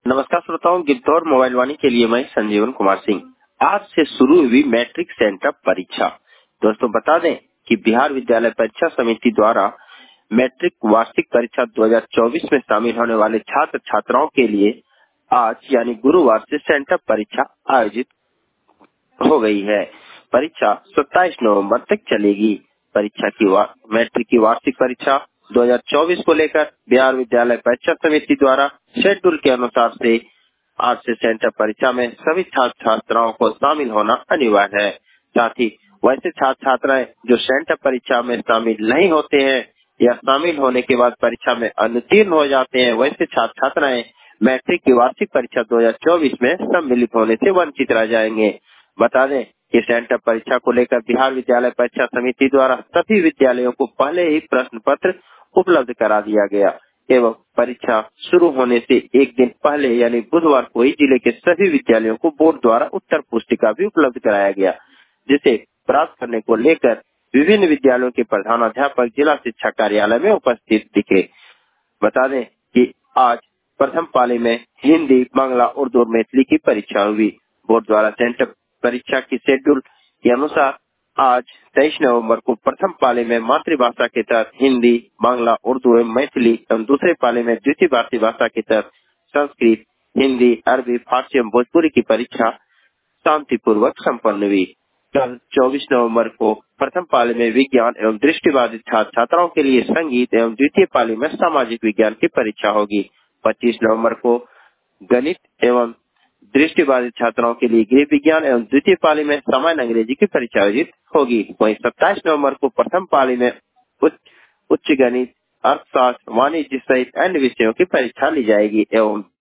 नमस्कार श्रोताओं, गिरदौर मोबाइल वाणी के लिए मैं संजीवन कुमार सिंह। आज से शुरू हुई मैट्रिक सेंटअप परीक्षा। दोस्तों बता दें कि बिहार विद्यालय परीक्षा समिति द्वारा मैट्रिक वार्षिक परीक्षा 2024 में शामिल होने वाले छात्र छात्राओं के लिए आज यानी गुरुवार से सेंटअप परीक्षा आयोजित हो गई है। परीक्षा 27 नवंबर तक चलेगी। परीक्षा की मैट्रिक की वार्षिक परीक्षा 2024 को लेकर बिहार विद्यालय परीक्षा समिति द्वारा शेड्यूल के अनुसार से आज से सेंटर परीक्षा में सभी छात्र छात्राओं को शामिल होना अनिवार्य है। साथ ही वैसे छात्र छात्राएं जो सेंटर परीक्षा में शामिल नहीं होते हैं या शामिल होने के बाद परीक्षा में अनुत्तीर्ण हो जाते हैं, वैसे छात्र छात्राएं मैट्रिक की वार्षिक परीक्षा 2024 में सम्मिलित होने से वंचित रह जाएंगे। बता दें कि सेंटर परीक्षा को लेकर बिहार विद्यालय परीक्षा समिति द्वारा सभी विद्यालयों को पहले ही प्रश्न पत्र उपलब्ध करा दिया गया एवं परीक्षा शुरू होने से एक दिन पहले यानी बुधवार को ही जिले के सभी विद्यालयों को बोर्ड द्वारा उत्तर पुस्तिका भी उपलब्ध कराया गया, जिसे प्राप्त करने को लेकर विभिन्न विद्यालयों के प्रधानाध्यापक जिला शिक्षा कार्यालय में उपस्थित दिखे। बता दें कि आज प्रथम पाली में हिंदी, बांग्ला, उर्दू और मैथिली की परीक्षा हुई। बोर्ड द्वारा सेंटर परीक्षा की शेड्यूल के अनुसार आज 23 नवंबर को प्रथम पाली में मातृभाषा के तहत हिंदी, बांग्ला, उर्दू एवं मैथिली एवं दूसरे पाली में द्वितीय भारतीय भाषा के तहत संस्कृत, हिंदी, अरबी, फारसी एवं भोजपुरी की परीक्षा शांतिपूर्वक संपन्न हुई। कल 24 नवंबर को प्रथम पाली में विज्ञान एवं दृष्टिबाधित छात्र छात्राओं के लिए संगीत एवं द्वितीय पाली में सामाजिक विज्ञान की परीक्षा होगी। 25 नवंबर को गणित एवं दृष्टिबाधित छात्राओं के लिए गृह विज्ञान एवं द्वितीय पाली में सामान्य अंग्रेजी की परीक्षा आयोजित होगी। वहीं 27 नवंबर को प्रथम पाली में उच्च गणित, अर्थशास्त्र, वाणिज्य सहित अन्य विषयों की परीक्षा ली जाएगी एवं